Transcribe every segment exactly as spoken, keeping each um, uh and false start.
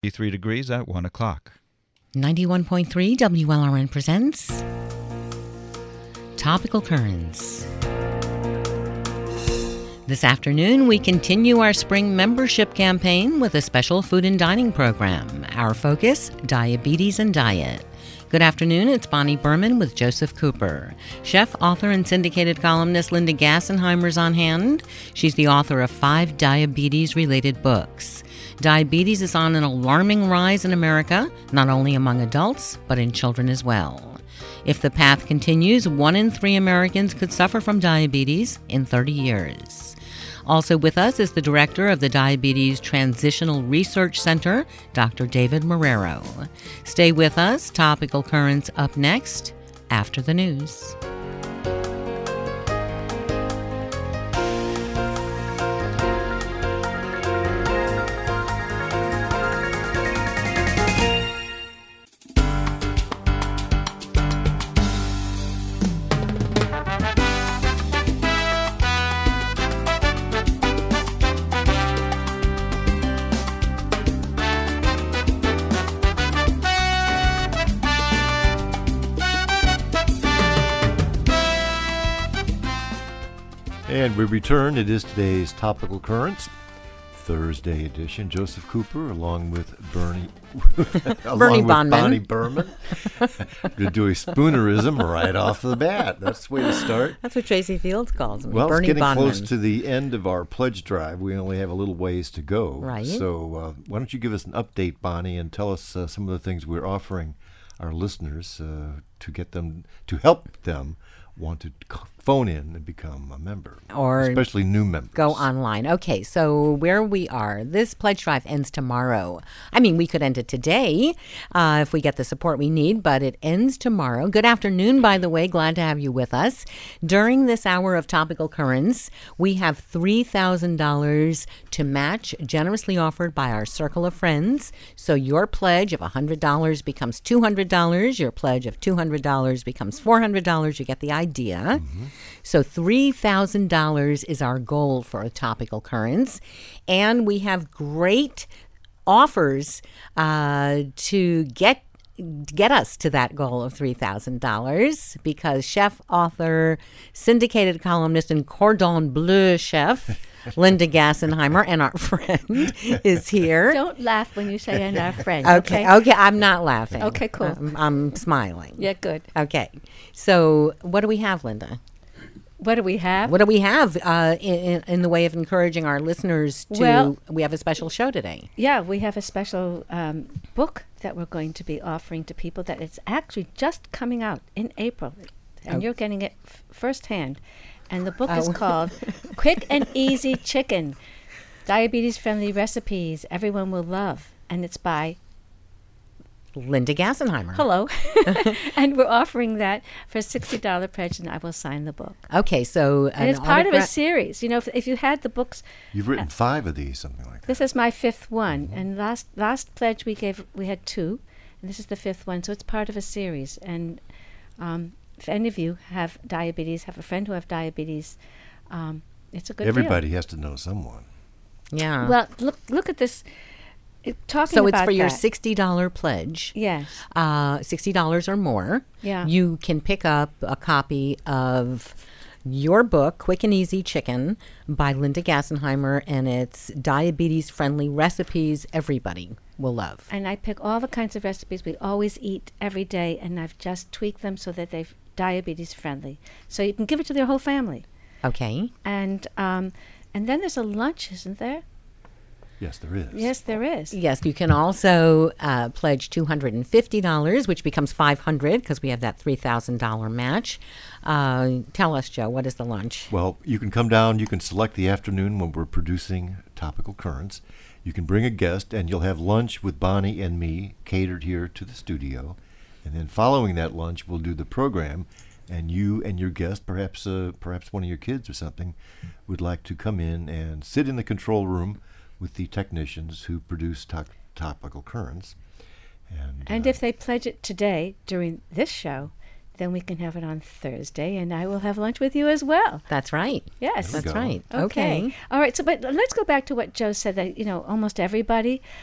fifty-three degrees at one o'clock. ninety-one point three W L R N presents Topical Currents. This afternoon, we continue our spring membership campaign with a special food and dining program. Our focus, diabetes and diet. Good afternoon, it's Bonnie Berman with Joseph Cooper. Chef, author, and syndicated columnist Linda Gassenheimer's on hand. She's the author of five diabetes-related books. Diabetes is on an alarming rise in America, not only among adults, but in children as well. If the path continues, one in three Americans could suffer from diabetes in thirty years. Also with us is the director of the Diabetes Transitional Research Center, Doctor David Marrero. Stay with us. Topical Currents up next after the news. And we return. It is today's Topical Currents, Thursday edition. Joseph Cooper, along with Bernie, along Bernie with Bonman. Bonnie Berman. Going to do a spoonerism right off the bat. That's the way to start. That's what Tracy Fields calls me. Well, Bernie it's getting Bonman. close to the end of our pledge drive. We only have a little ways to go. Right. So uh, why don't you give us an update, Bonnie, and tell us uh, some of the things we're offering our listeners uh, to get them, to help them want to phone in and become a member, or especially new members. Go online. Okay, so where we are, this pledge drive ends tomorrow. I mean, we could end it today uh, if we get the support we need, but it ends tomorrow. Good afternoon, by the way. Glad to have you with us. During this hour of Topical Currents, we have three thousand dollars to match, generously offered by our circle of friends. So your pledge of one hundred dollars becomes two hundred dollars. Your pledge of two hundred dollars becomes four hundred dollars. You get the idea. Mm-hmm. So three thousand dollars is our goal for Topical Currents. And we have great offers uh, to get get us to that goal of three thousand dollars, because chef, author, syndicated columnist, and cordon bleu chef Linda Gassenheimer, and our friend is here. Don't laugh when you say and our friend. Okay, okay, okay, I'm not laughing. Okay, cool. I'm, I'm smiling. Yeah, good. Okay, so what do we have, Linda? What do we have? What do we have uh, in, in the way of encouraging our listeners to, Well, we have a special show today. Yeah, we have a special um, book that we're going to be offering to people that it's actually just coming out in April. And Oh. you're getting it f- firsthand. And the book Oh. is called Quick and Easy Chicken, Diabetes-Friendly Recipes Everyone Will Love. And it's by Linda Gassenheimer. Hello. And we're offering that for a sixty dollars pledge, and I will sign the book. Okay, so And an it's part of a autogra- series. You know, if, if you had the books, You've written five of these, something like that. this is my fifth one. And last last pledge we gave, we had two, and this is the fifth one. So it's part of a series. And um, if any of you have diabetes, have a friend who have diabetes, um, it's a good deal. Everybody has to know someone. Yeah. Well, look look at this. It, talking so it's about for your that. sixty dollars pledge. Yes. Uh, sixty dollars or more. Yeah. You can pick up a copy of your book, Quick and Easy Chicken, by Linda Gassenheimer, and it's diabetes-friendly recipes everybody will love. And I pick all the kinds of recipes we always eat every day, and I've just tweaked them so that they're diabetes friendly. So you can give it to their whole family. Okay. And um, and then there's a lunch, isn't there? Yes, there is. Yes, there is. Yes, you can also uh, pledge two hundred fifty dollars, which becomes five hundred dollars because we have that three thousand dollars match. Uh, tell us, Joe, what is the lunch? Well, you can come down. You can select the afternoon when we're producing Topical Currents. You can bring a guest, and you'll have lunch with Bonnie and me catered here to the studio. And then following that lunch, we'll do the program. And you and your guest, perhaps uh, perhaps one of your kids or something, would like to come in and sit in the control room with the technicians who produce to- Topical Currents. And, And uh, if they pledge it today during this show, then we can have it on Thursday, and I will have lunch with you as well. That's right. Yes. There we That's go. right. Okay. Okay. All right. So, but let's go back to what Joe said. That you know, almost everybody.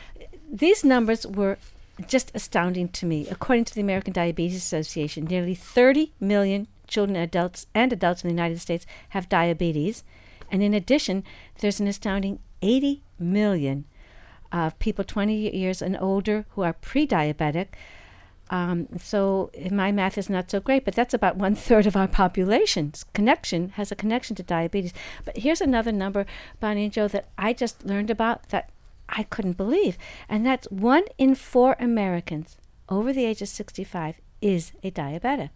these numbers were just astounding to me. According to the American Diabetes Association, nearly thirty million children, adults, and adults in the United States have diabetes. And in addition, there's an astounding eighty million of people twenty years and older who are pre-diabetic. Um, so my math is not so great, but that's about one third of our population's connection has a connection to diabetes. But here's another number, Bonnie and Joe, that I just learned about that I couldn't believe. And that's one in four Americans over the age of sixty-five is a diabetic.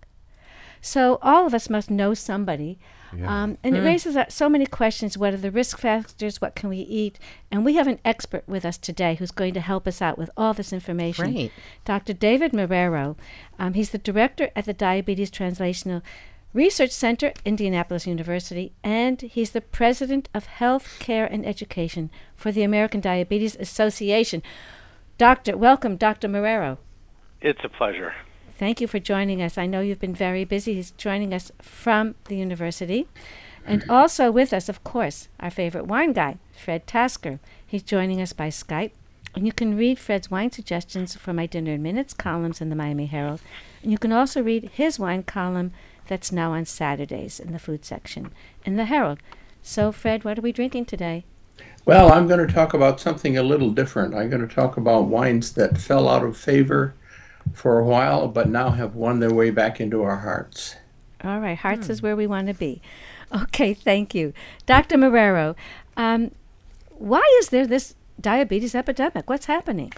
So all of us must know somebody. Yeah. Um, and Mm. it raises uh, so many questions. What are the risk factors? What can we eat? And we have an expert with us today who's going to help us out with all this information. Great. Doctor David Marrero. Um, he's the director at the Diabetes Translational Research Center, Indianapolis University, and he's the president of Health Care and Education for the American Diabetes Association. Doctor, welcome, Doctor Marrero. It's a pleasure. Thank you for joining us. I know you've been very busy. He's joining us from the university. And also with us, of course, our favorite wine guy, Fred Tasker. He's joining us by Skype. And you can read Fred's wine suggestions for my Dinner in Minutes columns in the Miami Herald. And you can also read his wine column that's now on Saturdays in the food section in the Herald. So, Fred, what are we drinking today? Well, I'm going to talk about something a little different. I'm going to talk about wines that fell out of favor for a while, but now have won their way back into our hearts. All right, hearts is where we want to be. Okay, thank you. Doctor Marrero, um, why is there this diabetes epidemic? What's happening?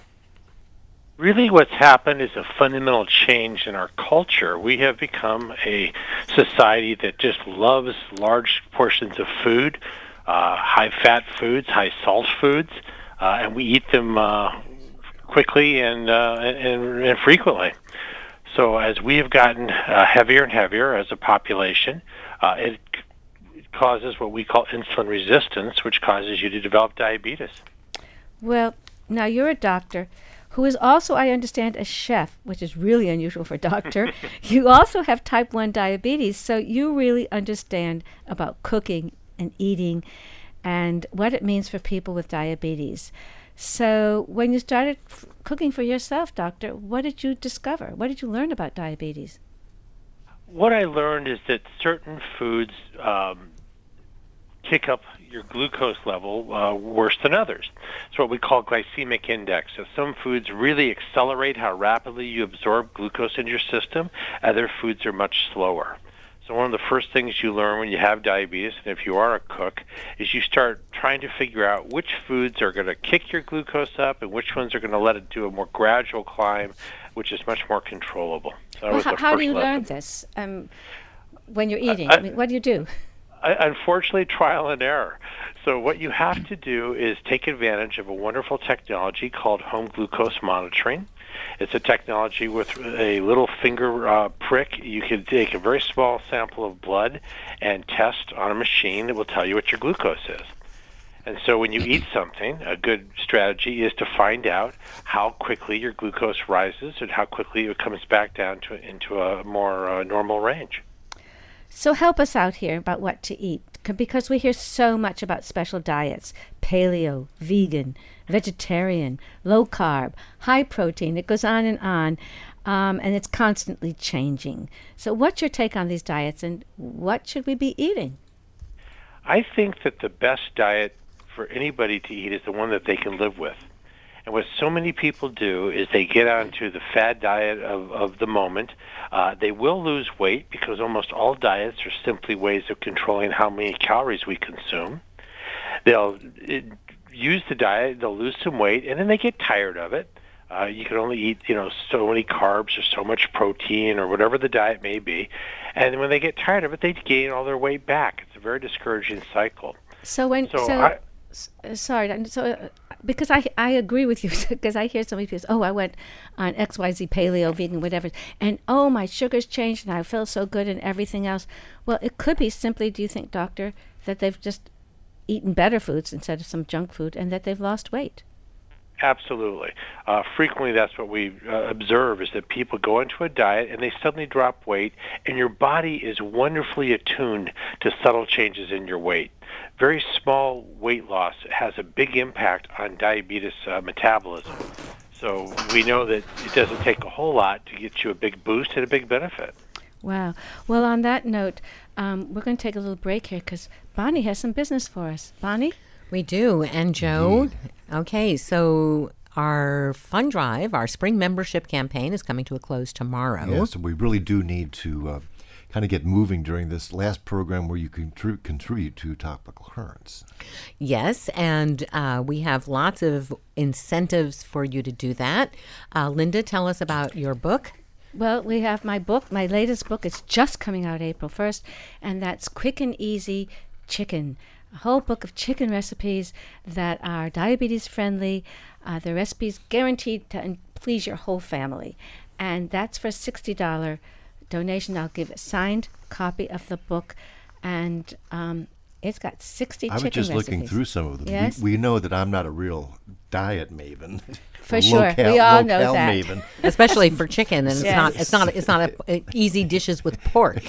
Really what's happened is a fundamental change in our culture. We have become a society that just loves large portions of food, uh, high-fat foods, high-salt foods, uh, and we eat them uh, quickly and, uh, and, and frequently. So as we have gotten uh, heavier and heavier as a population, uh, it c- causes what we call insulin resistance, which causes you to develop diabetes. Well, now you're a doctor who is also, I understand, a chef, which is really unusual for a doctor. You also have type one diabetes, so you really understand about cooking and eating and what it means for people with diabetes. So when you started f- cooking for yourself, doctor, what did you discover? What did you learn about diabetes? What I learned is that certain foods um, kick up your glucose level uh, worse than others. It's what we call glycemic index. So some foods really accelerate how rapidly you absorb glucose into your system. Other foods are much slower. So one of the first things you learn when you have diabetes, and if you are a cook, is you start trying to figure out which foods are going to kick your glucose up and which ones are going to let it do a more gradual climb, which is much more controllable. So that Well, was how, the how do first you lesson. learn this um, when you're eating? I- I mean, what do you do? I, unfortunately, trial and error. So what you have to do is take advantage of a wonderful technology called home glucose monitoring. It's a technology with a little finger uh, prick. You can take a very small sample of blood and test on a machine that will tell you what your glucose is. And so when you eat something, a good strategy is to find out how quickly your glucose rises and how quickly it comes back down to into a more uh, normal range. So help us out here about what to eat, c- because we hear so much about special diets, paleo, vegan, vegetarian, low carb, high protein. It goes on and on, um, and it's constantly changing. So what's your take on these diets, and what should we be eating? I think that the best diet for anybody to eat is the one that they can live with. And what so many people do is they get onto the fad diet of, of the moment. Uh, they will lose weight because almost all diets are simply ways of controlling how many calories we consume. They'll it, use the diet, they'll lose some weight, and then they get tired of it. Uh, you can only eat, you know, so many carbs or so much protein or whatever the diet may be. And when they get tired of it, they gain all their weight back. It's a very discouraging cycle. So when So so, I- s- uh, sorry, and so uh, because I I agree with you because I hear so many people say, oh, I went on X Y Z paleo, vegan, whatever, and oh, my sugars changed and I feel so good and everything else. Well, it could be simply, do you think, doctor, that they've just eaten better foods instead of some junk food and that they've lost weight? Absolutely. Uh, frequently, that's what we uh, observe is that people go into a diet and they suddenly drop weight, and your body is wonderfully attuned to subtle changes in your weight. Very small weight loss has a big impact on diabetes uh, metabolism. So we know that it doesn't take a whole lot to get you a big boost and a big benefit. Wow. Well, on that note, um, we're going to take a little break here because Bonnie has some business for us. Bonnie? We do. And Joe, okay, so our fund drive, our spring membership campaign is coming to a close tomorrow. Yes, we really do need to uh, kind of get moving during this last program where you contri- contribute to Topical Currents. Yes, and uh, we have lots of incentives for you to do that. Uh, Linda, tell us about your book. Well, we have my book, my latest book. It's just coming out April first, and that's Quick and Easy Chicken. A whole book of chicken recipes that are diabetes friendly. Uh, the recipes guaranteed to please your whole family. And that's for a sixty dollars donation. I'll give a signed copy of the book. And um, it's got sixty I was chicken just recipes. looking through some of them. Yes? We, we know that I'm not a real diet maven. For A sure. low-cal- We all know low-cal that. maven. Especially for chicken, and it's Yes. not it's not it's not a, a easy dishes with pork.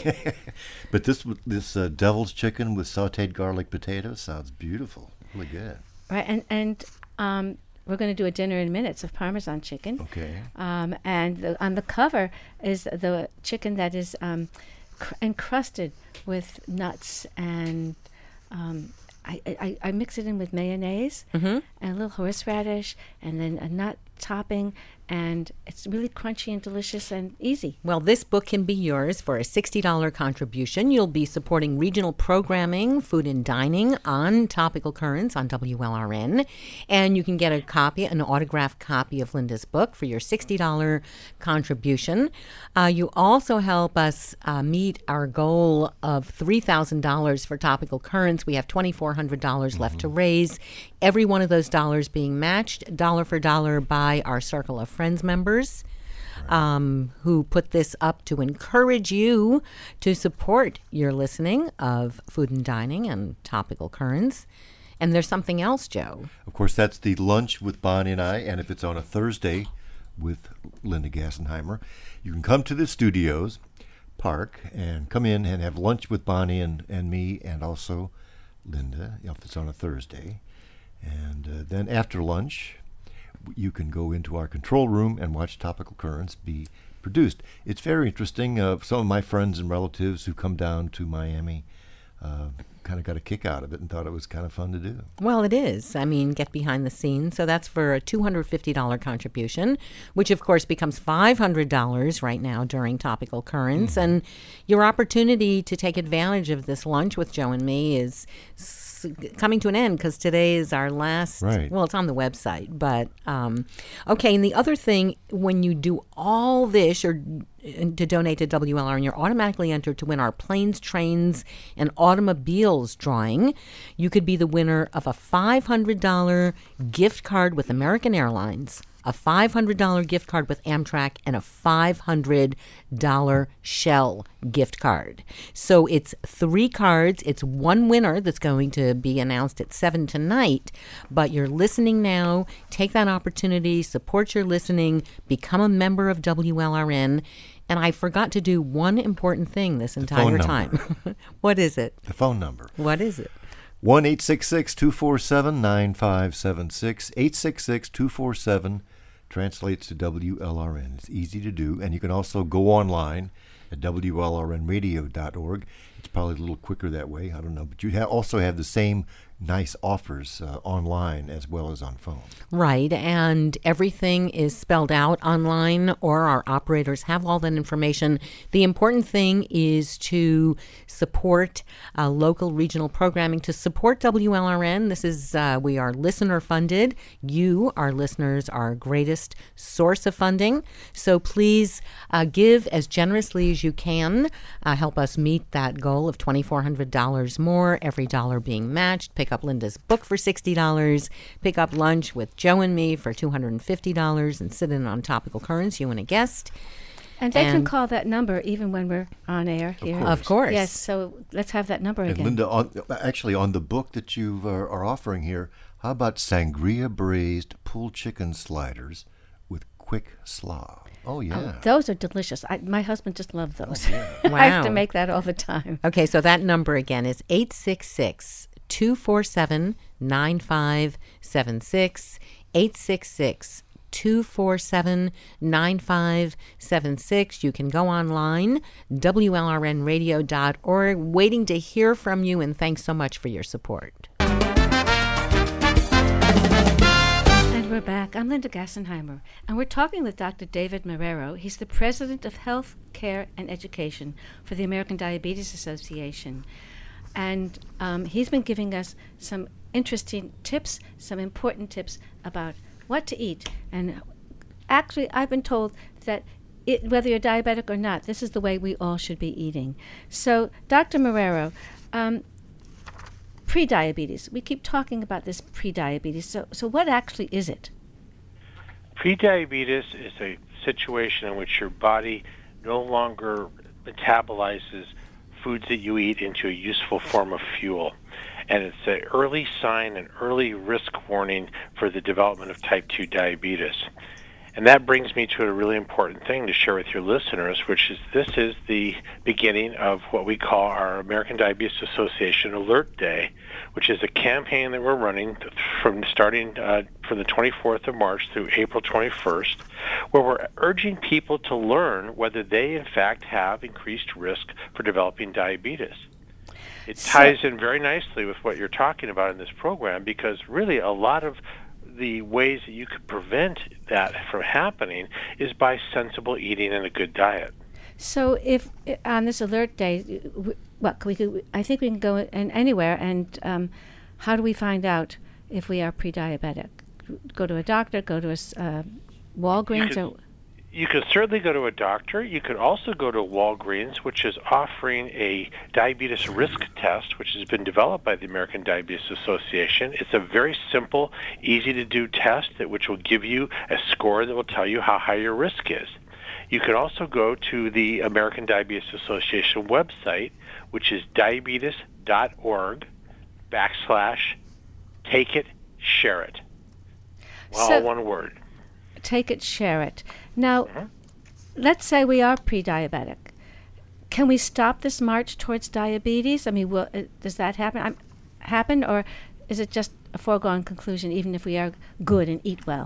But this this uh, devil's chicken with sautéed garlic potatoes sounds beautiful. Really good. Right, and, and um, we're going to do a dinner in minutes of Parmesan chicken. Okay. Um, and the, on the cover is the chicken that is um, cr- encrusted with nuts, and um, I, I, I mix it in with mayonnaise Mm-hmm. and a little horseradish, and then a nut topping, and it's really crunchy and delicious and easy. Well, this book can be yours for a sixty dollars contribution. You'll be supporting regional programming, food and dining on Topical Currents on W L R N. And you can get a copy, an autographed copy of Linda's book for your sixty dollars contribution. Uh, you also help us uh, meet our goal of three thousand dollars for Topical Currents. We have two thousand four hundred dollars left to raise. Every one of those dollars being matched dollar for dollar by our Circle of Friends members. Um, who put this up to encourage you to support your listening of Food and Dining and Topical Currents. And there's something else, Joe. Of course, that's the lunch with Bonnie and I, and if it's on a Thursday with Linda Gassenheimer, you can come to the studios, park, and come in and have lunch with Bonnie and, and me, and also Linda, if it's on a Thursday. And uh, then after lunch, you can go into our control room and watch Topical Currents be produced. It's very interesting. Uh, some of my friends and relatives who come down to Miami uh, kind of got a kick out of it and thought it was kind of fun to do. Well, it is. I mean, get behind the scenes. So that's for a two hundred fifty dollars contribution, which of course becomes five hundred dollars right now during Topical Currents. Mm-hmm. And your opportunity to take advantage of this lunch with Joe and me is s- coming to an end because today is our last. Right. Well, it's on the website. But, um, okay. And the other thing, when you do all this, or to donate to W L R, and you're automatically entered to win our planes, trains, and automobiles drawing. You could be the winner of a five hundred dollars gift card with American Airlines, a five hundred dollars gift card with Amtrak, and a five hundred dollars Shell gift card. So it's three cards. It's one winner that's going to be announced at seven tonight. But you're listening now. Take that opportunity. Support your listening. Become a member of W L R N. And I forgot to do one important thing this entire time. What is it? The phone number. What is it? one eight six six, two four seven, nine five seven six. eight six six, two four seven translates to W L R N. It's easy to do. And you can also go online at W L R N radio dot org. It's probably a little quicker that way. I don't know. But you ha- also have the same nice offers uh, online as well as on phone. Right, and everything is spelled out online, or our operators have all that information. The important thing is to support uh, local regional programming, to support W L R N. This is, uh, we are listener funded. You, our listeners, are our greatest source of funding. So please uh, give as generously as you can. Uh, help us meet that goal of two thousand four hundred dollars more, every dollar being matched. Pick up Linda's book for sixty dollars. Pick up lunch with Joe and me for two hundred fifty dollars and sit in on Topical Currents, you and a guest. And they And- can call that number even when we're on air here. course. Of course. Yes, so let's have that number And again. Linda, on, actually on the book that you uh, are offering here, how about sangria braised pulled chicken sliders with quick slaw? Oh, yeah. Oh, those are delicious. I, my husband just loves those. Wow. I have to make that all the time. Okay, so that number again is eight six six, two four seven, nine five seven six, eight six six, two four seven, nine five seven six. You can go online, W L R N radio dot org. Waiting to hear from you, and thanks so much for your support. And we're back. I'm Linda Gassenheimer, and we're talking with Doctor David Marrero. He's the President of Health, Care, and Education for the American Diabetes Association. And um, he's been giving us some interesting tips, some important tips about what to eat. And actually, I've been told that it, whether you're diabetic or not, this is the way we all should be eating. So, Doctor Marrero, um, pre-diabetes. We keep talking about this pre-diabetes. So, so what actually is it? Pre-diabetes is a situation in which your body no longer metabolizes foods that you eat into a useful form of fuel. And it's an early sign, an early risk warning for the development of type two diabetes. And that brings me to a really important thing to share with your listeners, which is this is the beginning of what we call our American Diabetes Association Alert Day, which is a campaign that we're running from starting uh, from the twenty-fourth of March through April twenty-first, where we're urging people to learn whether they, in fact, have increased risk for developing diabetes. It ties in very nicely with what you're talking about in this program, because really a lot of the ways that you could prevent that from happening is by sensible eating and a good diet. So if uh, on this alert day, w- what we could, I think we can go in anywhere, and um, how do we find out if we are pre-diabetic? Go to a doctor, go to a s- uh, Walgreens? You could, or you could certainly go to a doctor. You could also go to Walgreens, which is offering a diabetes risk test, which has been developed by the American Diabetes Association. It's a very simple, easy-to-do test that which will give you a score that will tell you how high your risk is. You could also go to the American Diabetes Association website, which is diabetes.org backslash take it, share it. Well, So- all one word. Take it, share it. Now, Mhm. let's say we are pre-diabetic. Can we stop this march towards diabetes? I mean, will, uh, does that happen? I'm, happen, or is it just a foregone conclusion, even if we are good and eat well?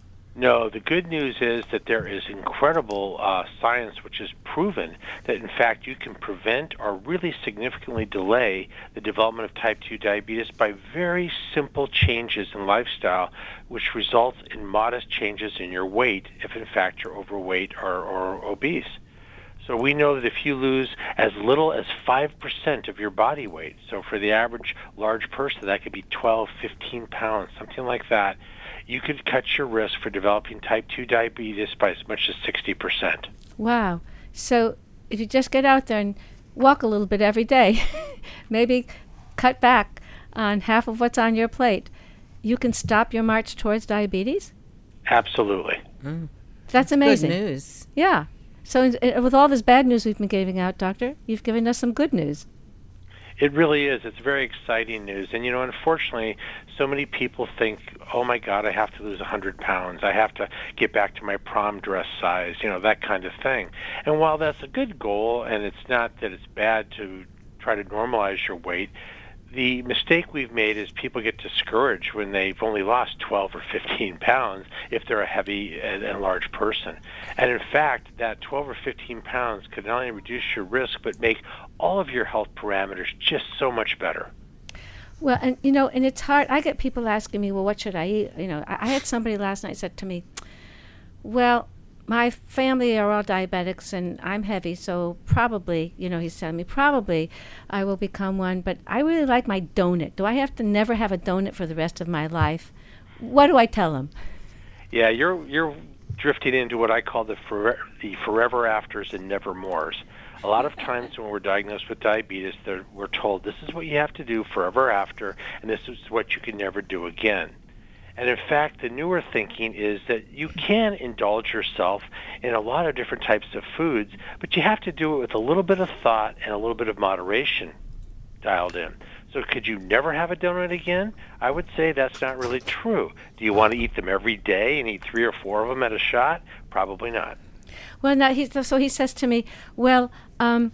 No, the good news is that there is incredible uh, science which has proven that, in fact, you can prevent or really significantly delay the development of type two diabetes by very simple changes in lifestyle, which results in modest changes in your weight if, in fact, you're overweight or, or obese. So we know that if you lose as little as five percent of your body weight, so for the average large person, that could be twelve, fifteen pounds, something like that, you could cut your risk for developing type two diabetes by as much as sixty percent. Wow. So if you just get out there and walk a little bit every day, maybe cut back on half of what's on your plate, you can stop your march towards diabetes? Absolutely. Mm. That's amazing. Good news. Yeah. So uh, with all this bad news we've been giving out, Doctor, you've given us some good news. It really is. It's very exciting news. And, you know, unfortunately, so many people think, oh, my God, I have to lose one hundred pounds. I have to get back to my prom dress size, you know, that kind of thing. And while that's a good goal, and it's not that it's bad to try to normalize your weight, the mistake we've made is people get discouraged when they've only lost twelve or fifteen pounds if they're a heavy and, and large person. And in fact, that twelve or fifteen pounds could not only reduce your risk, but make all of your health parameters just so much better. Well, and you know, and it's hard. I get people asking me, well, what should I eat? You know, I, I had somebody last night said to me, well, my family are all diabetics and I'm heavy, so probably, you know, he's telling me, probably I will become one, but I really like my donut. Do I have to never have a donut for the rest of my life? What do I tell him? Yeah, you're you're drifting into what I call the forever, the forever afters and nevermores. A lot of times when we're diagnosed with diabetes, we're told this is what you have to do forever after, and this is what you can never do again. And in fact, the newer thinking is that you can indulge yourself in a lot of different types of foods, but you have to do it with a little bit of thought and a little bit of moderation dialed in. So could you never have a donut again? I would say that's not really true. Do you want to eat them every day and eat three or four of them at a shot? Probably not. Well, now he, so he says to me, well, um,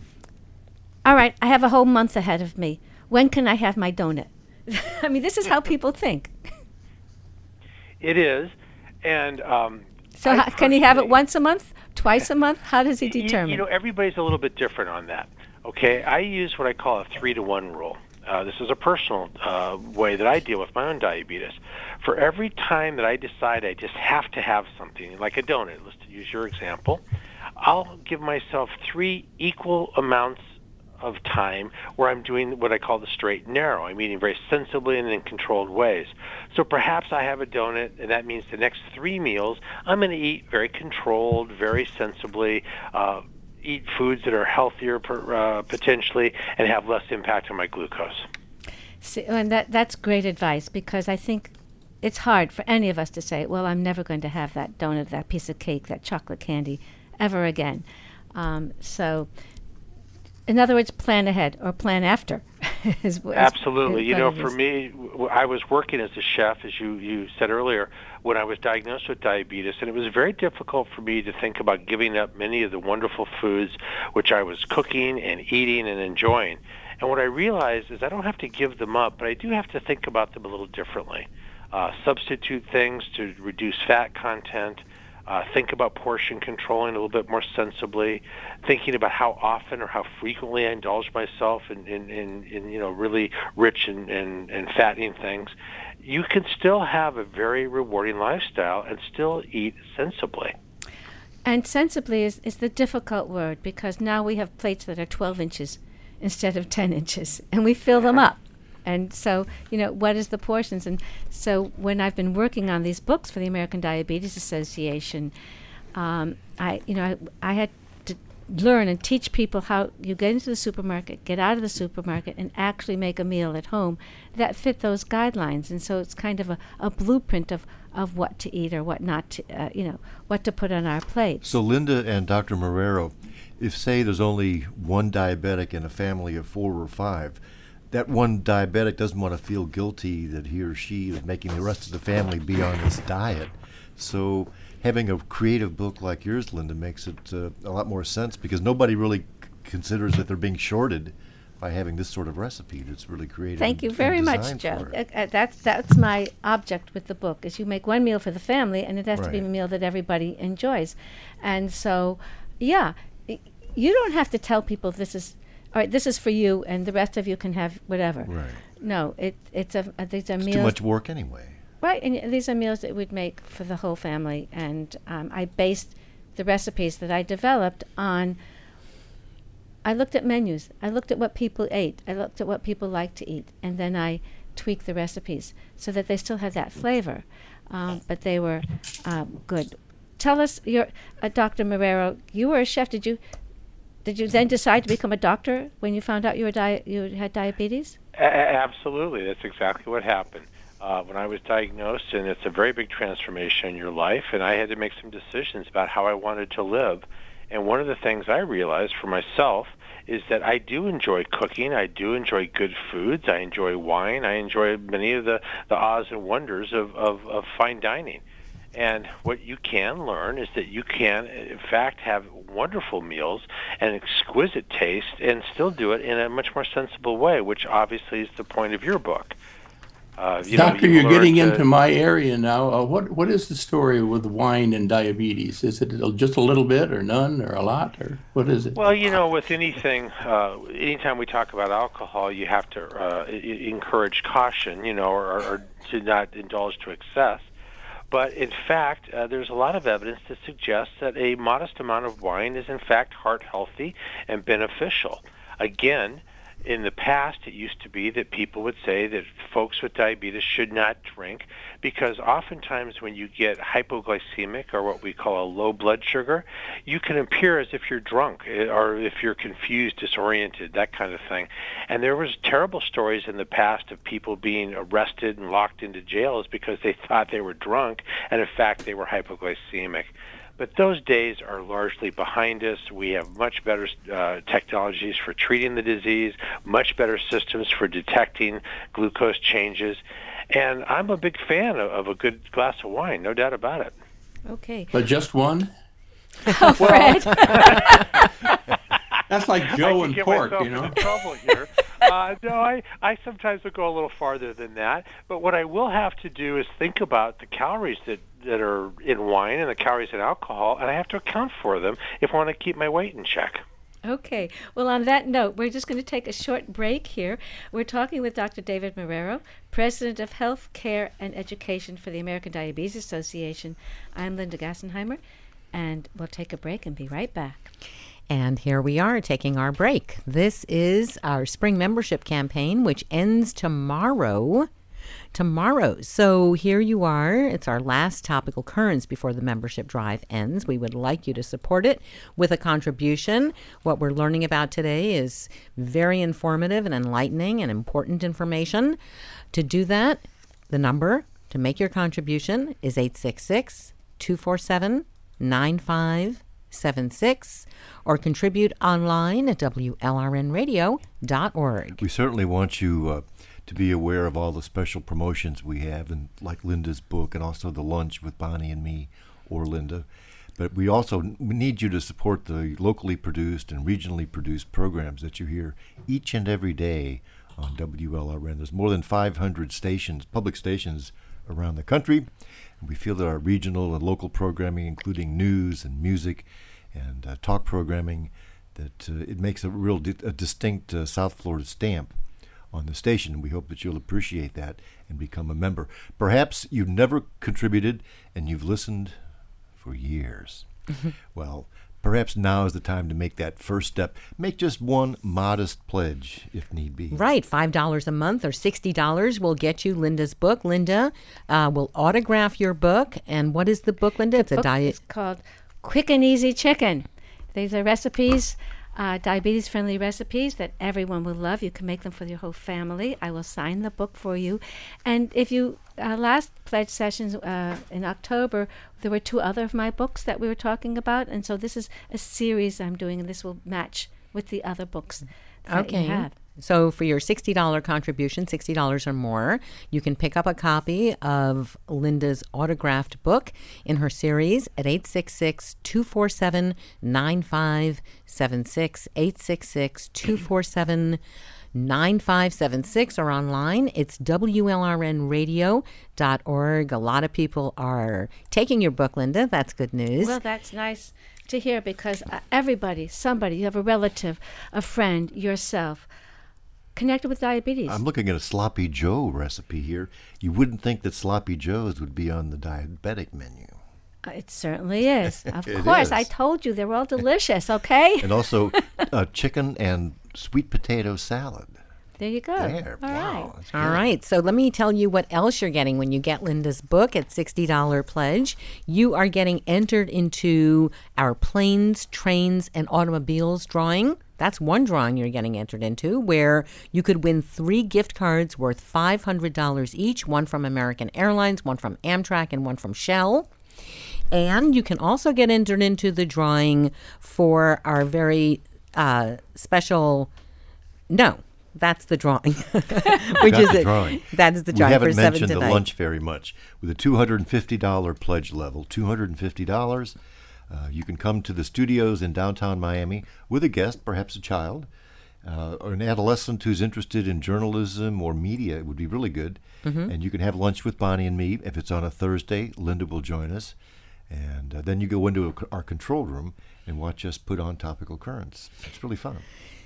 all right, I have a whole month ahead of me. When can I have my donut? I mean, this is how people think. It is, And um, So I how, can he have it personally- once a month, twice a month? How does he You- determine? You know, everybody's a little bit different on that. Okay, I use what I call a three to one rule. Uh, this is a personal uh, way that I deal with my own diabetes. For every time that I decide I just have to have something, like a donut, let's use your example, I'll give myself three equal amounts of time where I'm doing what I call the straight and narrow. I'm eating very sensibly and in controlled ways. So perhaps I have a donut, and that means the next three meals I'm going to eat very controlled, very sensibly, uh, eat foods that are healthier per, uh, potentially, and have less impact on my glucose. See, and that that's great advice, because I think it's hard for any of us to say, well, I'm never going to have that donut, that piece of cake, that chocolate candy ever again. Um, so, in other words, plan ahead or plan after. is, is, Absolutely. is You what know, it for is. me, w- I was working as a chef, as you, you said earlier, when I was diagnosed with diabetes, and it was very difficult for me to think about giving up many of the wonderful foods which I was cooking and eating and enjoying. And what I realized is I don't have to give them up, but I do have to think about them a little differently. Uh, substitute things to reduce fat content, uh, think about portion controlling a little bit more sensibly, thinking about how often or how frequently I indulge myself in, in, in, in you know, really rich and, and, and fattening things. You can still have a very rewarding lifestyle and still eat sensibly. And sensibly is, is the difficult word, because now we have plates that are twelve inches instead of ten inches, and we fill them up. And so, you know, what is the portions? And so when I've been working on these books for the American Diabetes Association, um, I, you know, I, I had to learn and teach people how you get into the supermarket, get out of the supermarket, and actually make a meal at home that fit those guidelines. And so it's kind of a, a blueprint of, of what to eat or what not to, uh, you know, what to put on our plate. So Linda and Doctor Marrero, if say there's only one diabetic in a family of four or five, that one diabetic doesn't want to feel guilty that he or she is making the rest of the family be on this diet. So having a creative book like yours, Linda, makes it uh, a lot more sense, because nobody really c- considers that they're being shorted by having this sort of recipe that's really creative. Thank you and- very and much, designed Joe. for it. Uh, uh, that's that's my object with the book, is you make one meal for the family, and it has to be a Right. meal that everybody enjoys. And so, yeah, y- you don't have to tell people this is, all right, this is for you, and the rest of you can have whatever. Right. No, it it's a uh, these are It's meals. too much work anyway. Right, and y- these are meals that we'd make for the whole family, and um, I based the recipes that I developed on. I looked at menus. I looked at what people ate. I looked at what people like to eat, and then I tweaked the recipes so that they still had that flavor, um, but they were um, good. Tell us, your uh, Doctor Marrero, you were a chef. Did you did you then decide to become a doctor when you found out you were di- you had diabetes? A- a- absolutely. That's exactly what happened. Uh, when I was diagnosed, and it's a very big transformation in your life, and I had to make some decisions about how I wanted to live. And one of the things I realized for myself is that I do enjoy cooking. I do enjoy good foods. I enjoy wine. I enjoy many of the, the ahs and wonders of, of, of fine dining. And what you can learn is that you can, in fact, have wonderful meals and exquisite taste and still do it in a much more sensible way, which obviously is the point of your book. Uh, you know, Doctor, you you're learn getting to- into my area now. Uh, what What is the story with wine and diabetes? Is it just a little bit, or none, or a lot, or what is it? Well, you know, with anything, uh, anytime we talk about alcohol, you have to uh, I- encourage caution, you know, or, or to not indulge to excess. But in fact, uh, there's a lot of evidence to suggest that a modest amount of wine is in fact heart healthy and beneficial. Again, in the past, it used to be that people would say that folks with diabetes should not drink because oftentimes when you get hypoglycemic, or what we call a low blood sugar, you can appear as if you're drunk eh, or if you're confused, disoriented, that kind of thing. And there was terrible stories in the past of people being arrested and locked into jails because they thought they were drunk, and in fact they were hypoglycemic. But those days are largely behind us. We have much better uh, technologies for treating the disease, much better systems for detecting glucose changes. And I'm a big fan of, of a good glass of wine, no doubt about it. Okay. But just one? Oh, Fred. That's like I Joe could and get pork, myself you know. into trouble here. uh, no, I, I sometimes will go a little farther than that. But what I will have to do is think about the calories that, that are in wine and the calories in alcohol, and I have to account for them if I want to keep my weight in check. Okay. Well, on that note, we're just going to take a short break here. We're talking with Doctor David Marrero, President of Health, Care, and Education for the American Diabetes Association. I'm Linda Gassenheimer, and we'll take a break and be right back. And here we are taking our break. This is our spring membership campaign, which ends tomorrow. Tomorrow. So here you are. It's our last topical currents before the membership drive ends. We would like you to support it with a contribution. What we're learning about today is very informative and enlightening and important information. To do that, the number to make your contribution is eight six six, two four seven, nine five seven six or contribute online at W L R N radio dot org. We certainly want you uh, to be aware of all the special promotions we have, and like Linda's book and also the lunch with Bonnie and me or Linda. But we also need you to support the locally produced and regionally produced programs that you hear each and every day on W L R N. There's more than five hundred stations, public stations around the country. We feel that our regional and local programming, including news and music and uh, talk programming, that uh, it makes a real di- a distinct uh, South Florida stamp on the station. We hope that you'll appreciate that and become a member. Perhaps you've never contributed and you've listened for years. Well, perhaps now is the time to make that first step. Make just one modest pledge if need be. Right. five dollars a month or sixty dollars will get you Linda's book. Linda uh, will autograph your book. And what is the book, Linda? It's a book diet. is called Quick and Easy Chicken. These are recipes, uh, diabetes-friendly recipes that everyone will love. You can make them for your whole family. I will sign the book for you. And if you, uh, last pledge sessions uh, in October, there were two other of my books that we were talking about. And so this is a series I'm doing, and this will match with the other books that Okay. you have. So for your sixty dollars contribution, sixty dollars or more, you can pick up a copy of Linda's autographed book in her series at eight six six, two four seven, nine five seven six, eight six six, two four seven, nine five seven six, or online. It's W L R N radio dot org. A lot of people are taking your book, Linda. That's good news. Well, that's nice to hear, because uh, everybody, somebody, you have a relative, a friend, yourself, connected with diabetes. I'm looking at a Sloppy Joe recipe here. You wouldn't think that Sloppy Joes would be on the diabetic menu. Uh, It certainly is. Of It course, is. I told you they're all delicious, okay? And also uh, chicken and sweet potato salad. There you go. There. All wow. right. That's All good. right. So let me tell you what else you're getting when you get Linda's book at sixty dollars pledge. You are getting entered into our planes, trains, and automobiles drawing. That's one drawing you're getting entered into, where you could win three gift cards worth five hundred dollars each, one from American Airlines, one from Amtrak, and one from Shell. And you can also get entered into the drawing for our very uh, special, no, that's the drawing. Which Got is the it? drawing. That is the We drawing haven't for seven mentioned the tonight. lunch very much. With a two hundred fifty dollars pledge level, two hundred fifty dollars, uh, you can come to the studios in downtown Miami with a guest, perhaps a child, uh, or an adolescent who's interested in journalism or media. It would be really good. Mm-hmm. And you can have lunch with Bonnie and me. If it's on a Thursday, Linda will join us. And uh, then you go into a, our control room and watch us put on topical currents. It's really fun.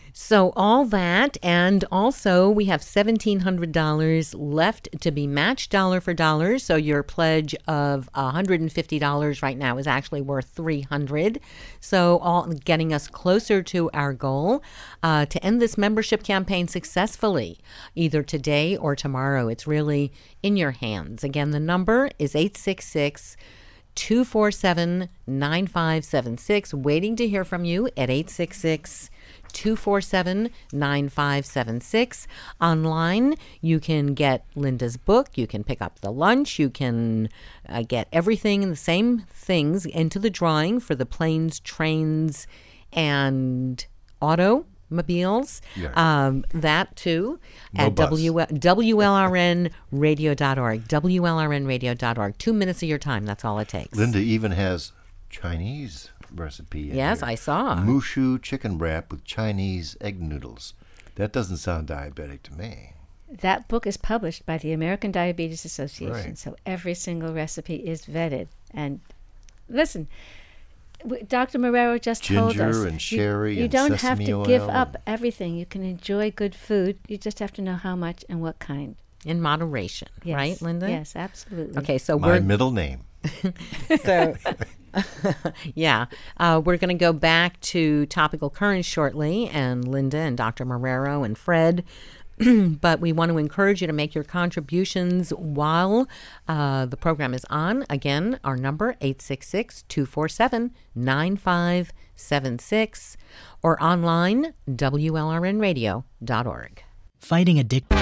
So all that, and also we have seventeen hundred dollars left to be matched dollar for dollar. So your pledge of one hundred fifty dollars right now is actually worth three hundred dollars. So all getting us closer to our goal uh, to end this membership campaign successfully, either today or tomorrow. It's really in your hands. Again, the number is eight six six, two four seven, nine five seven six. Waiting to hear from you at eight six six, two four seven, nine five seven six. Online, you can get Linda's book. You can pick up the lunch. You can uh, get everything, the same things, into the drawing for the planes, trains, and automobiles. Yeah. Um, that too No at bus. W- W L R N radio dot org. W L R N radio dot org. Two minutes of your time. That's all it takes. Linda even has Chinese recipe in Yes, here. I saw. Mushu chicken wrap with Chinese egg noodles. That doesn't sound diabetic to me. That book is published by the American Diabetes Association, Right. so every single recipe is vetted. And listen, w- Doctor Marrero just told Ginger us and you- sherry you, and don't have sesame to give oil up and- everything. You can enjoy good food. You just have to know how much and what kind. In moderation, Yes. right, Linda? Yes, absolutely. Okay, so My we're middle name. so yeah, uh, we're going to go back to topical currents shortly, and Linda and Doctor Marrero and Fred. But we want to encourage you to make your contributions while uh, the program is on. Again, our number, eight six six, two four seven, nine five seven six, or online, W L R N radio dot org. Fighting addiction.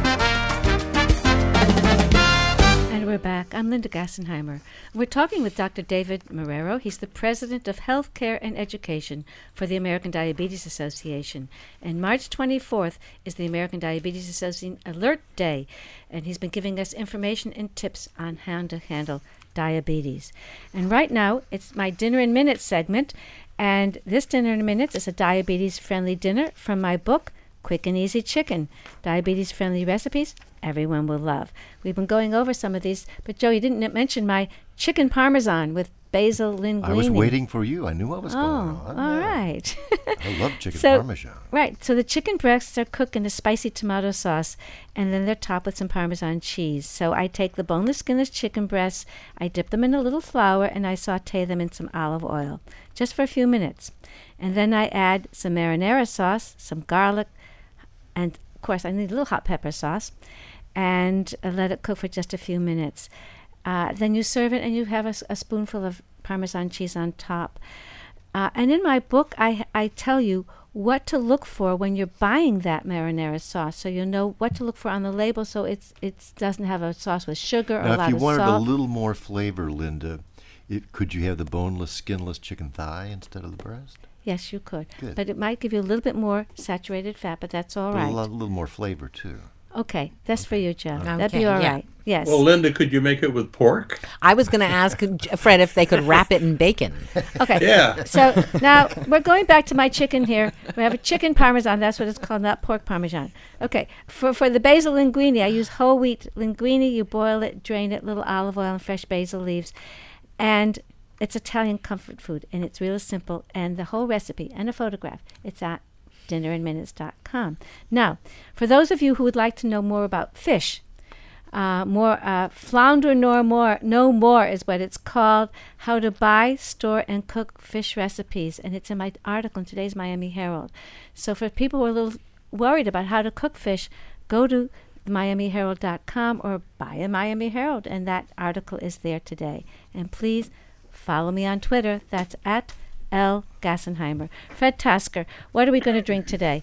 And we're back. I'm Linda Gassenheimer. We're talking with Doctor David Marrero. He's the president of Healthcare and Education for the American Diabetes Association. And March twenty-fourth is the American Diabetes Association Alert Day. And he's been giving us information and tips on how to handle diabetes. And right now, it's my Dinner in Minutes segment. And this Dinner in Minutes is a diabetes-friendly dinner from my book, Quick and Easy Chicken, diabetes-friendly recipes everyone will love. We've been going over some of these, but Joe, you didn't mention my chicken parmesan with basil linguine. I was waiting for you. I knew what was Oh, going on. all Yeah. right. I love chicken So- parmesan. Right, so the chicken breasts are cooked in a spicy tomato sauce, and then they're topped with some Parmesan cheese. So I take the boneless, skinless chicken breasts, I dip them in a little flour, and I saute them in some olive oil, just for a few minutes. And then I add some marinara sauce, some garlic, and of course I need a little hot pepper sauce, and uh, let it cook for just a few minutes. Uh, then you serve it, and you have a, s- a spoonful of Parmesan cheese on top. Uh, and in my book, I, I tell you what to look for when you're buying that marinara sauce, so you know what to look for on the label, so it's it doesn't have a sauce with sugar or a Now, lot if you of wanted salt. a little more flavor, Linda, it, could you have the boneless, skinless chicken thigh instead of the breast? Yes, you could, Good. but it might give you a little bit more saturated fat, but that's all But right. A lot- little more flavor, too. Okay, that's for you, Joe. That'd be Okay, all yeah. right. Yes. Well, Linda, could you make it with pork? I was going to ask Fred if they could wrap it in bacon. Okay. Yeah. So now we're going back to my chicken here. We have a chicken parmesan. That's what it's called, not pork parmesan. Okay. For for the basil linguine, I use whole wheat linguine. You boil it, drain it, little olive oil and fresh basil leaves, and it's Italian comfort food, and it's really simple. And the whole recipe and a photograph, it's at dinner in minutes dot com. Now, for those of you who would like to know more about fish, uh, more uh, flounder no more, no more is what it's called. How to buy, store, and cook fish recipes, and it's in my article in today's Miami Herald. So for people who are a little worried about how to cook fish, go to miami herald dot com or buy a Miami Herald, and that article is there today. And please follow me on Twitter. That's at L. Gassenheimer. Fred Tasker, what are we going to drink today?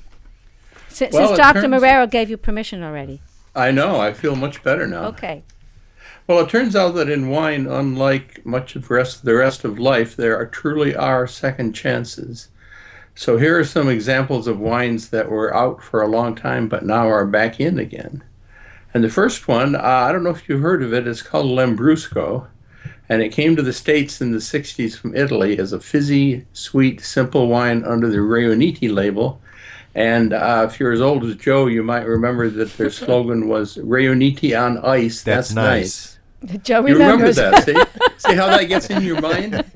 Si- Well, Since it Doctor turns- Marrero gave you permission already. I know. I feel much better now. Okay. Well, it turns out that in wine, unlike much of the rest, the rest of life, there are truly are second chances. So here are some examples of wines that were out for a long time but now are back in again. And the first one, uh, I don't know if you've heard of it, it's called Lambrusco. And it came to the States in the sixties from Italy as a fizzy, sweet, simple wine under the Reuniti label. And uh, if you're as old as Joe, you might remember that their slogan was Reuniti on ice. That's That's, nice. nice. Joe You remember remembers. that, see? See how that gets in your mind?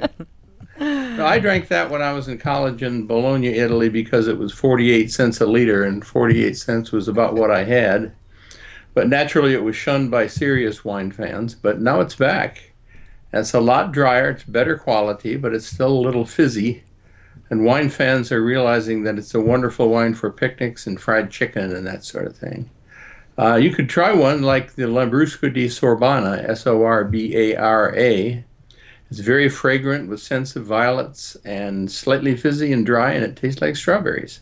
No, I drank that when I was in college in Bologna, Italy, because it was forty-eight cents a liter, and forty-eight cents was about what I had. But naturally, it was shunned by serious wine fans, but now it's back. And it's a lot drier, it's better quality, but it's still a little fizzy. And wine fans are realizing that it's a wonderful wine for picnics and fried chicken and that sort of thing. Uh, you could try one like the Lambrusco di Sorbana, S O R B A R A. It's very fragrant with scents of violets and slightly fizzy and dry, and it tastes like strawberries.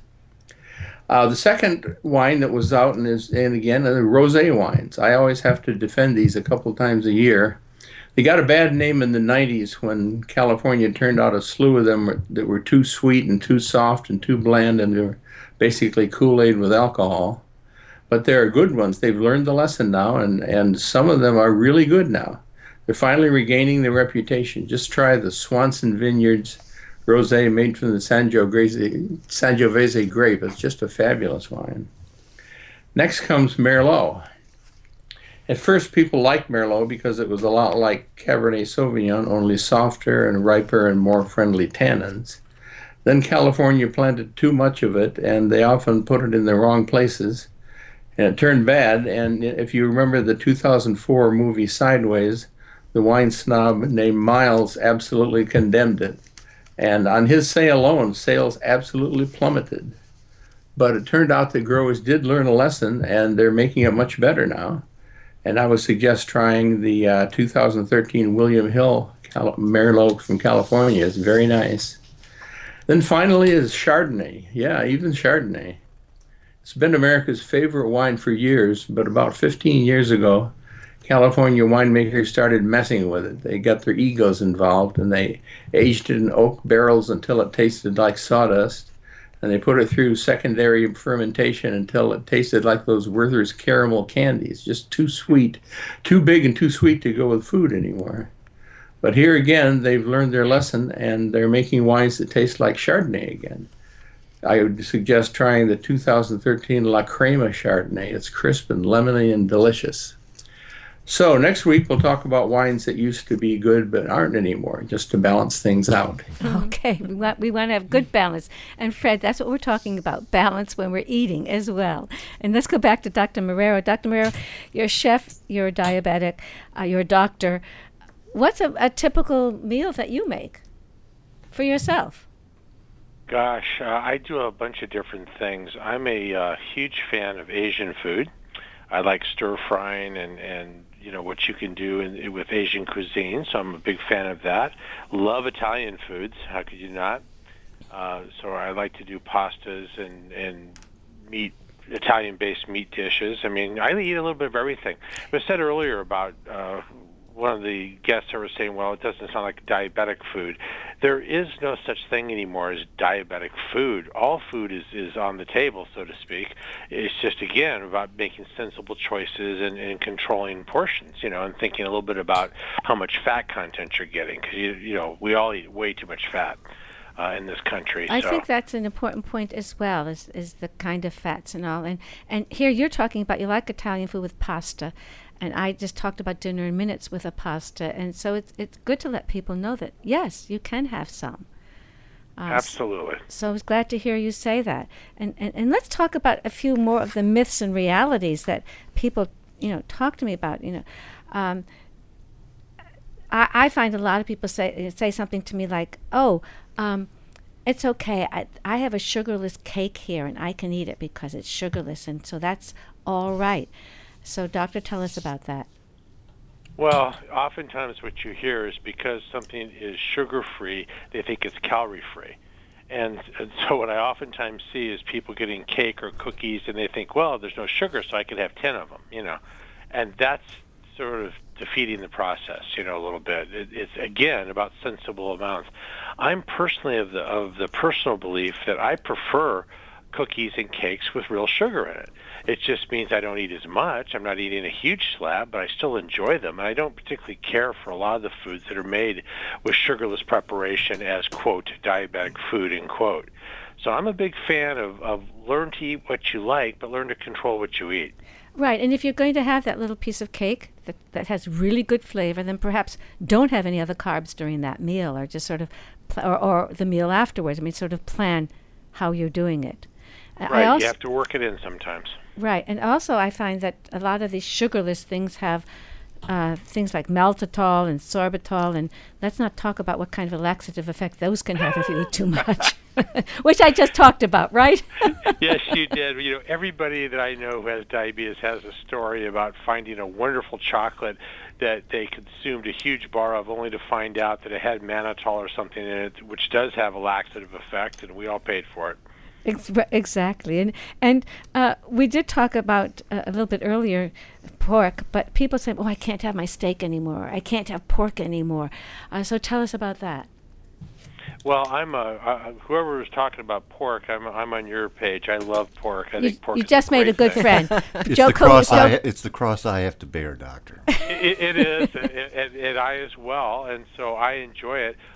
Uh, the second wine that was out, and, is, and again, are the rosé wines. I always have to defend these a couple times a year. They got a bad name in the nineties when California turned out a slew of them that were too sweet and too soft and too bland, and they were basically Kool-Aid with alcohol. But they're good ones. They've learned the lesson now, and, and some of them are really good now. They're finally regaining their reputation. Just try the Swanson Vineyards rosé made from the Sangiovese, Sangiovese grape. It's just a fabulous wine. Next comes Merlot. At first, people liked Merlot because it was a lot like Cabernet Sauvignon, only softer and riper and more friendly tannins. Then California planted too much of it, and they often put it in the wrong places, and it turned bad. And if you remember the two thousand four movie Sideways, the wine snob named Miles absolutely condemned it. And on his say alone, sales absolutely plummeted. But it turned out that growers did learn a lesson, and they're making it much better now. And I would suggest trying the uh, two thousand thirteen William Hill Cal- Merlot from California. It's very nice. Then finally is Chardonnay. Yeah, even Chardonnay. It's been America's favorite wine for years, but about fifteen years ago, California winemakers started messing with it. They got their egos involved, and they aged it in oak barrels until it tasted like sawdust. And they put it through secondary fermentation until it tasted like those Werther's caramel candies, just too sweet, too big and too sweet to go with food anymore. But here again, they've learned their lesson, and they're making wines that taste like Chardonnay again. I would suggest trying the two thousand thirteen La Crema Chardonnay. It's crisp and lemony and delicious. So next week we'll talk about wines that used to be good but aren't anymore, just to balance things out. Okay, we want we want to have good balance. And Fred, that's what we're talking about, balance when we're eating as well. And let's go back to Doctor Marrero. Doctor Marrero, you're a chef, you're a diabetic, uh, you're a doctor. What's a, a typical meal that you make for yourself? Gosh, uh, I do a bunch of different things. I'm a uh, huge fan of Asian food. I like stir frying and, and you know what you can do in, with Asian cuisine, so I'm a big fan of that. Love Italian foods. How could you not? Uh, so I like to do pastas and, and meat, Italian-based meat dishes. I mean, I eat a little bit of everything. It was said earlier about uh, one of the guests that were saying, well, it doesn't sound like diabetic food. There is no such thing anymore as diabetic food. All food is, is on the table, so to speak. It's just, again, about making sensible choices and, and controlling portions, you know, and thinking a little bit about how much fat content you're getting. Because, you, you know, we all eat way too much fat uh, in this country. I so. think that's an important point as well, is, is the kind of fats and all. And, and here you're talking about you like Italian food with pasta. And I just talked about dinner in minutes with a pasta. And so it's it's good to let people know that, yes, you can have some. Uh, Absolutely. So I was glad to hear you say that. And, and and let's talk about a few more of the myths and realities that people, you know, talk to me about. You know, um, I, I find a lot of people say say something to me like, oh, um, it's okay. I, I have a sugarless cake here, and I can eat it because it's sugarless. And so that's all right. So, doctor, tell us about that. Well, oftentimes what you hear is because something is sugar-free, they think it's calorie-free. And, and so what I oftentimes see is people getting cake or cookies, and they think, well, there's no sugar, so I could have ten of them, you know. And that's sort of defeating the process, you know, a little bit. It, it's, again, about sensible amounts. I'm personally of the of the personal belief that I prefer cookies and cakes with real sugar in it. It just means I don't eat as much. I'm not eating a huge slab, but I still enjoy them. And I don't particularly care for a lot of the foods that are made with sugarless preparation as, quote, diabetic food, end quote. So I'm a big fan of, of learn to eat what you like, but learn to control what you eat. Right, and if you're going to have that little piece of cake that, that has really good flavor, then perhaps don't have any other carbs during that meal, or just sort of, pl- or, or the meal afterwards. I mean, sort of plan how you're doing it. Right, I also, you have to work it in sometimes. Right, and also I find that a lot of these sugarless things have uh, things like maltitol and sorbitol, and let's not talk about what kind of a laxative effect those can have if you eat too much, which I just talked about, right? Yes, you did. You know, everybody that I know who has diabetes has a story about finding a wonderful chocolate that they consumed a huge bar of, only to find out that it had mannitol or something in it, which does have a laxative effect, and we all paid for it. Exactly, and and uh, we did talk about uh, a little bit earlier pork, but people say, "Oh, I can't have my steak anymore. I can't have pork anymore." Uh, so tell us about that. Well, I'm a uh, whoever was talking about pork. I'm I'm on your page. I love pork. I you, think pork. You is just a made a great good thing. friend. It's Joe the cross Joe, I. It's the cross I have to bear, Doctor. it, it is, and, and, and I as well. And so I enjoy it.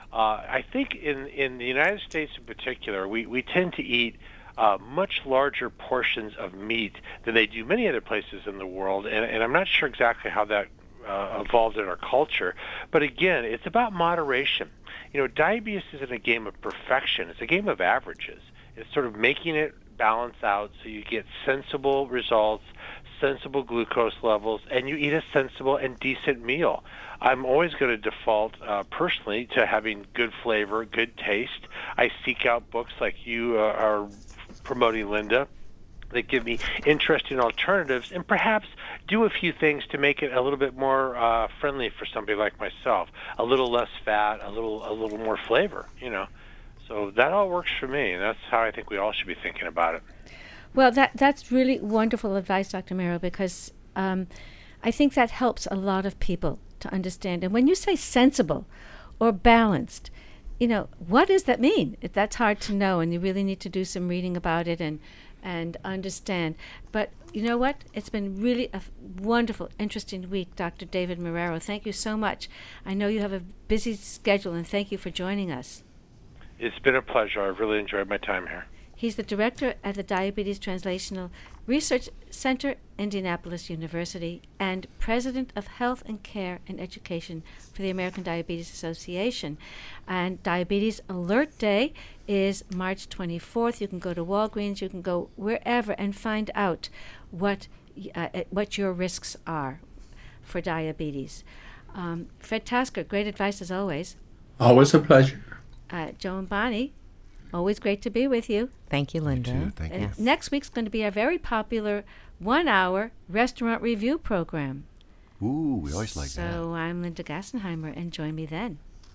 Uh, I think in, in the United States in particular, we, we tend to eat uh, much larger portions of meat than they do many other places in the world, and, and I'm not sure exactly how that uh, evolved in our culture. But again, it's about moderation. You know, diabetes isn't a game of perfection. It's a game of averages. It's sort of making it balance out so you get sensible results, sensible glucose levels, and you eat a sensible and decent meal. I'm always going to default uh, personally to having good flavor, good taste. I seek out books like you uh, are promoting, Linda, that give me interesting alternatives and perhaps do a few things to make it a little bit more uh, friendly for somebody like myself. A little less fat, a little a little more flavor, you know. So that all works for me, and that's how I think we all should be thinking about it. Well, that that's really wonderful advice, Doctor Merrill, because um, I think that helps a lot of people to understand. And when you say sensible or balanced, you know, what does that mean? It, that's hard to know, and you really need to do some reading about it and and understand. But you know what? It's been really a f- wonderful, interesting week, Doctor David Marrero. Thank you so much. I know you have a busy schedule, and thank you for joining us. It's been a pleasure. I've really enjoyed my time here. He's the director at the Diabetes Translational Research Center, Indianapolis University, and president of Health and Care and Education for the American Diabetes Association. And Diabetes Alert Day is March twenty-fourth. You can go to Walgreens, you can go wherever and find out what uh, what your risks are for diabetes. Um, Fred Tasker, great advice as always. Always a pleasure. Uh, Joe and Bonnie, always great to be with you. Thank you, Linda. You too. Thank And you. next week's going to be a very popular one-hour restaurant review program. Ooh, we always like so that. So I'm Linda Gassenheimer, and join me then.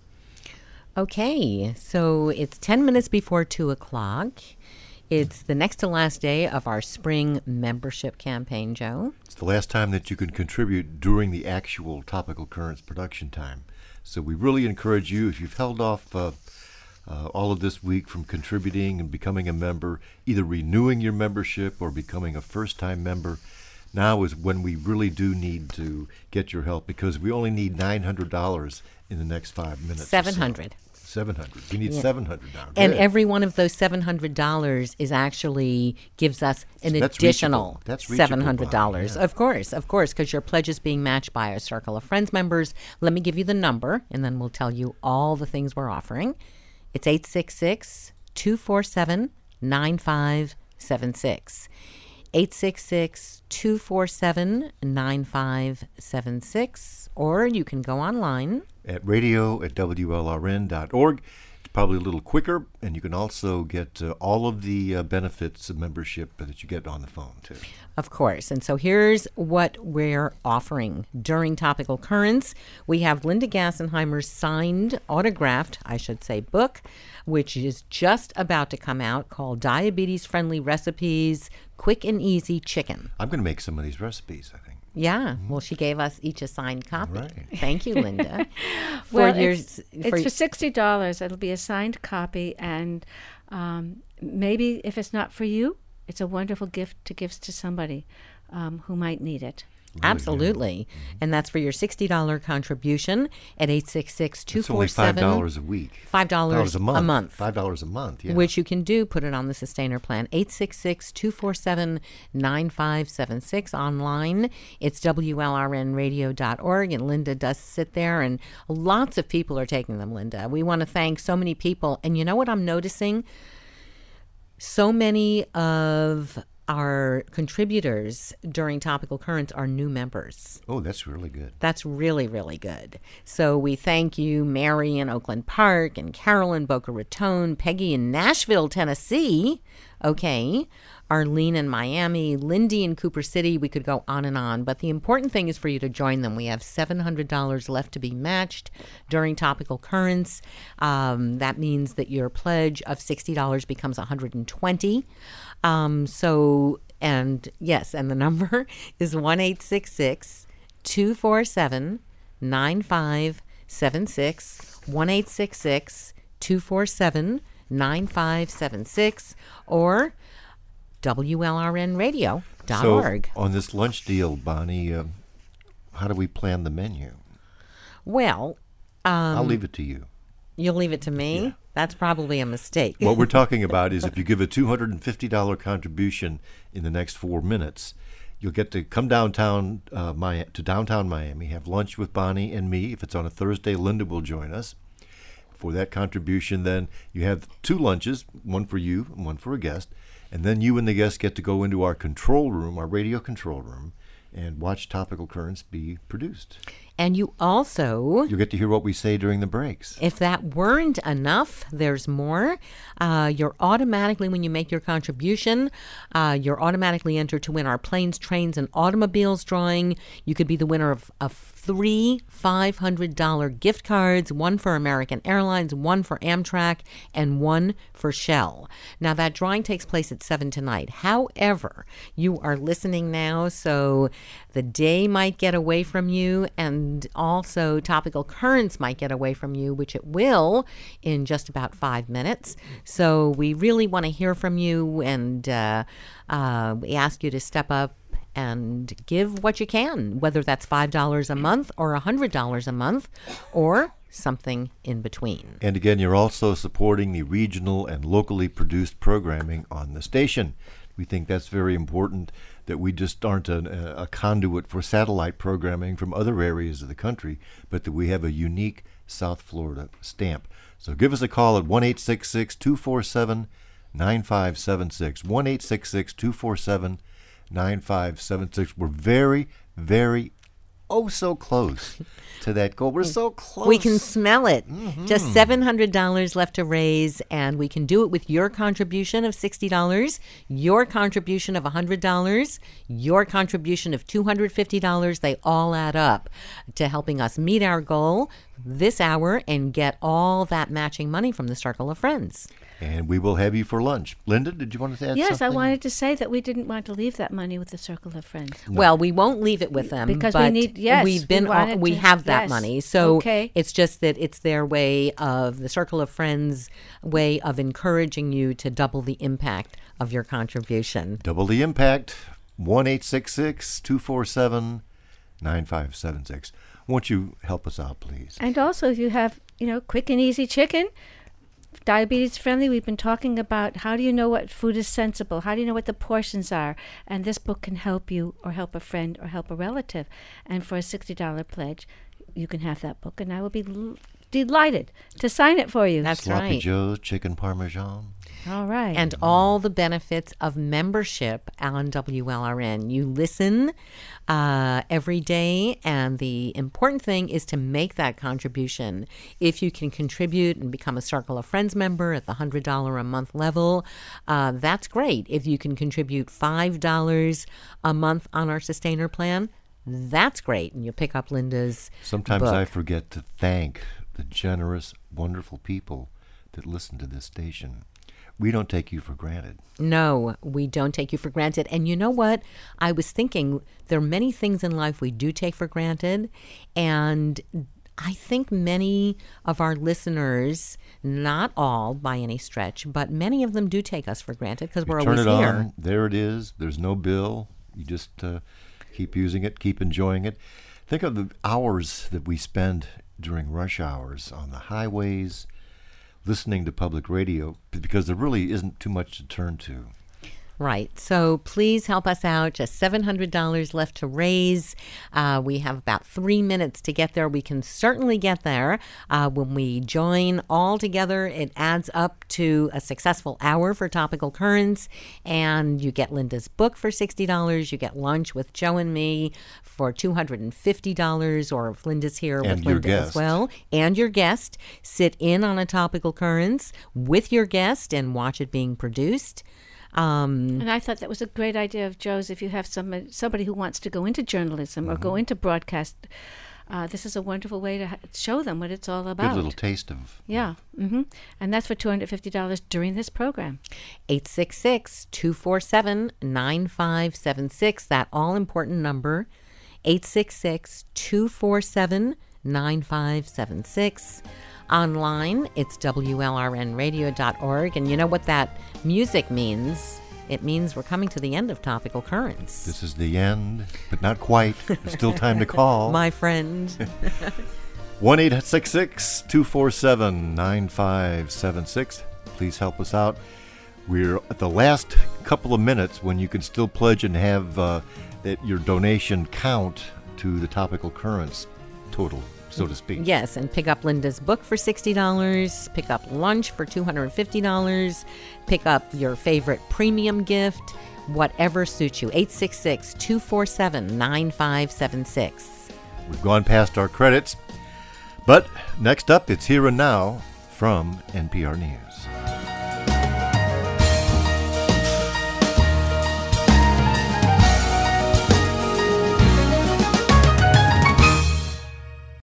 Okay, so it's ten minutes before two o'clock. It's the next to last day of our spring membership campaign, Joe. It's the last time that you can contribute during the actual Topical Currents production time. So we really encourage you, if you've held off uh, uh, all of this week from contributing and becoming a member, either renewing your membership or becoming a first-time member, now is when we really do need to get your help, because we only need nine hundred dollars in the next five minutes. or so. seven hundred. seven hundred. We need Yeah. seven hundred now. And Good. every one of those seven hundred dollars is actually gives us an So that's additional reachable. That's reachable, seven hundred dollars. Bonnie, yeah. Of course, of course, because your pledge is being matched by a Circle of Friends members. Let me give you the number, and then we'll tell you all the things we're offering. It's eight six six, two four seven, nine five seven six. eight six six, two four seven, nine five seven six. Or you can go online at radio at W L R N dot org. It's probably a little quicker, and you can also get uh, all of the uh, benefits of membership that you get on the phone, too. Of course. And so here's what we're offering during Topical Currents. We have Linda Gassenheimer's signed, autographed, I should say, book, which is just about to come out, called Diabetes Friendly Recipes, Quick and Easy Chicken. I'm going to make some of these recipes, I think. Yeah. Well, she gave us each a signed copy. Right. Thank you, Linda. For well, your- it's, for- it's for sixty dollars. It'll be a signed copy, and um, maybe if it's not for you, it's a wonderful gift to give to somebody um, who might need it. Really Absolutely. And that's for your sixty dollars contribution at eight six six, two It's only four seven. five dollars a week. five dollars a month. a month. five dollars a month, yeah. Which you can do, put it on the Sustainer plan. eight six six, two four seven, nine five seven six. Online, it's W L R N radio dot org, and Linda does sit there, and lots of people are taking them, Linda. We want to thank so many people. And you know what I'm noticing? So many of our contributors during Topical Currents are new members. Oh, that's really good. That's really, really good. So we thank you, Mary in Oakland Park, and Carol in Boca Raton, Peggy in Nashville, Tennessee. Okay. Arlene in Miami, Lindy in Cooper City. We could go on and on. But the important thing is for you to join them. We have seven hundred dollars left to be matched during Topical Currents. Um, that means that your pledge of sixty dollars becomes one hundred twenty dollars. Um, so, and yes, and the number is one eight six six, two four seven, nine five seven six, one eight six six, two four seven, nine five seven six, or W L R N radio dot org. So on this lunch deal, Bonnie, uh, how do we plan the menu? Well, um, I'll leave it to you. You'll leave it to me? Yeah. That's probably a mistake. What we're talking about is if you give a two hundred fifty dollars contribution in the next four minutes, you'll get to come downtown uh, Mi- to downtown Miami, have lunch with Bonnie and me. If it's on a Thursday, Linda will join us. For that contribution, then you have two lunches, one for you and one for a guest. And then you and the guest get to go into our control room, our radio control room, and watch Topical Currents be produced. And you also, You'll get to hear what we say during the breaks. if that weren't enough, there's more. Uh, you're automatically, when you make your contribution, uh, you're automatically entered to win our planes, trains, and automobiles drawing. You could be the winner of, of three five hundred dollars gift cards, one for American Airlines, one for Amtrak, and one for Shell. Now, that drawing takes place at seven tonight. However, you are listening now, so the day might get away from you, and also Topical Currents might get away from you, which it will in just about five minutes. So we really want to hear from you, and uh, uh, we ask you to step up and give what you can, whether that's five dollars a month or one hundred dollars a month or something in between. And again, you're also supporting the regional and locally produced programming on the station. We think that's very important, that we just aren't an, a, a conduit for satellite programming from other areas of the country, but that we have a unique South Florida stamp. So give us a call at one eight six six, two four seven, nine five seven six, one eight six six, two four seven, nine five seven six. We're very, very, oh, so close to that goal. We're so close. We can smell it. Just seven hundred dollars left to raise, and we can do it with your contribution of sixty dollars, your contribution of one hundred dollars, your contribution of two hundred fifty dollars. They all add up to helping us meet our goal this hour and get all that matching money from the Circle of Friends. And we will have you for lunch. Linda, did you want to add Yes, something? I wanted to say that we didn't want to leave that money with the Circle of Friends. Well, we won't leave it with them Because we but need- yes, we've we been all, wanted we to- have that yes. money. So Okay. it's just that it's their way of the Circle of Friends way of encouraging you to double the impact of your contribution. Double the impact, one eight six six, two four seven, nine five seven six. Won't you help us out, please? And also, if you have, you know, quick and easy chicken, diabetes friendly, we've been talking about how do you know what food is sensible? How do you know what the portions are? And this book can help you or help a friend or help a relative. And for a sixty dollars pledge, you can have that book, and I will be l- delighted to sign it for you. That's Sloppy right. Joe's Chicken Parmesan. All right. And all the benefits of membership on W L R N. You listen uh, every day, and the important thing is to make that contribution. If you can contribute and become a Circle of Friends member at the one hundred dollars a month level, uh, that's great. If you can contribute five dollars a month on our Sustainer plan, that's great. And you'll pick up Linda's Sometimes book. I forget to thank the generous, wonderful people that listen to this station. We don't take you for granted. No, we don't take you for granted. And you know what? I was thinking there are many things in life we do take for granted. And I think many of our listeners, not all by any stretch, but many of them do take us for granted because we're You turn always it here. on, there it is. There's no bill. You just uh, keep using it, keep enjoying it. Think of the hours that we spend during rush hours on the highways, listening to public radio, because there really isn't too much to turn to. Right. So please help us out. Just seven hundred dollars left to raise. Uh, we have about three minutes to get there. We can certainly get there. Uh, when we join all together, it adds up to a successful hour for Topical Currents. And you get Linda's book for sixty dollars. You get lunch with Joe and me for two hundred fifty dollars, or if Linda's here And with your Linda as guest. well. And your guest. Sit in on a Topical Currents with your guest and watch it being produced. Um, And I thought that was a great idea of Joe's. If you have some somebody who wants to go into journalism or go into broadcast, uh, this is a wonderful way to ha- show them what it's all about. Good little taste of. Yeah, hmm and that's for two hundred fifty dollars during this program. eight six six, two four seven, nine five seven six, that all-important number, eight six six, two four seven, nine five seven six. Online, it's W L R N radio dot org, and you know what that music means? It means we're coming to the end of Topical Currents. This is the end, but not quite. There's still time to call. My friend. one eight six six, two four seven, nine five seven six. Please help us out. We're at the last couple of minutes when you can still pledge and have uh, that your donation count to the Topical Currents total, so to speak. Yes, and pick up Linda's book for sixty dollars, pick up lunch for two hundred fifty dollars, pick up your favorite premium gift, whatever suits you. eight six six, two four seven, nine five seven six. We've gone past our credits, but next up, it's Here and Now from N P R News.